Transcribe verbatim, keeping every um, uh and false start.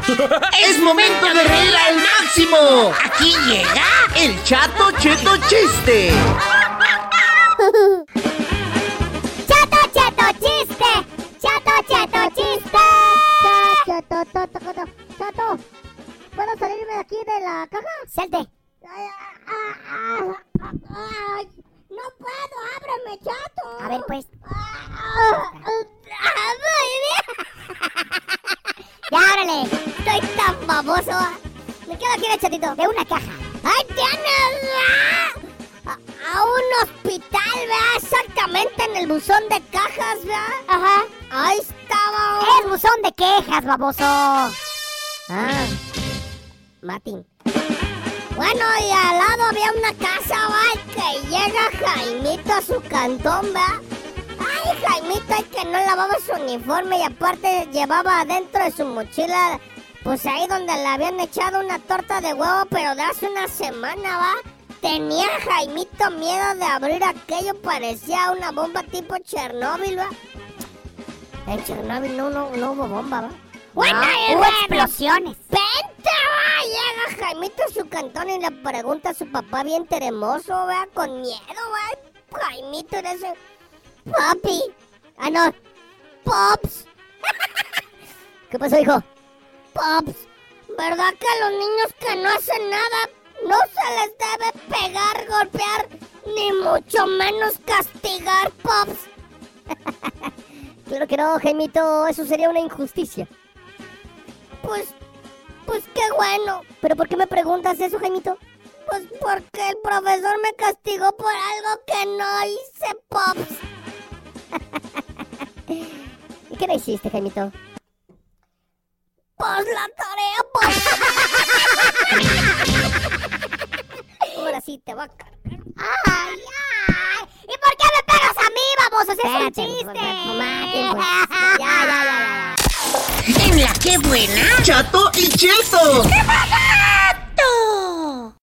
¡Es momento de reír al máximo! Aquí llega el Chato Cheto Chiste. ¡Chato Cheto Chiste! ¡Chato Cheto Chiste! Chato, chato, chato, chato. ¿Puedo salirme de aquí de la caja? Salte. Ay, ay, ay, ay, no puedo, ábreme, Chato. A ver, pues. Ya, órale. Estoy tan baboso. Me quedo aquí en el chatito. De una caja. ¡Ay, tienes! A, a un hospital, ¿verdad? Exactamente en el buzón de cajas, ¿verdad? Ajá. Ahí estaba. Es buzón de quejas, baboso. Ah. Martín. Bueno, y al lado había una casa, ¿va? Que llega Jaimito a su cantón, ¿va? Ay, Jaimito, ay, que no lavaba su uniforme y aparte llevaba adentro de su mochila, pues ahí donde le habían echado una torta de huevo, pero de hace una semana, ¿va? Tenía Jaimito miedo de abrir aquello, parecía una bomba tipo Chernóbil, ¿va? En Chernóbil no, no, no hubo bomba, ¿va? Bueno, no, hubo explosiones. ¡Vente, va! Llega Jaimito a su cantón y le pregunta a su papá bien tremoso, ¿va? Con miedo, ¿va? Jaimito era ese... Papi. Ah, no. Pops. ¿Qué pasó, hijo? Pops, ¿verdad que a los niños que no hacen nada no se les debe pegar, golpear, ni mucho menos castigar, Pops? Claro que no, Jaimito, eso sería una injusticia. Pues, pues qué bueno. ¿Pero por qué me preguntas eso, Jaimito? Pues porque el profesor me castigó por algo que no hice, Pops. ¿Y qué no hiciste, Jaimito? Pues la tarea, Pops. Ahora sí te va a cargar. ¡Ay, ay! ¿Y por qué me pegas a mí, baboso? ¡Es un chiste! Ya, ya, ya, ya. En la que buena, Chato y Cheto.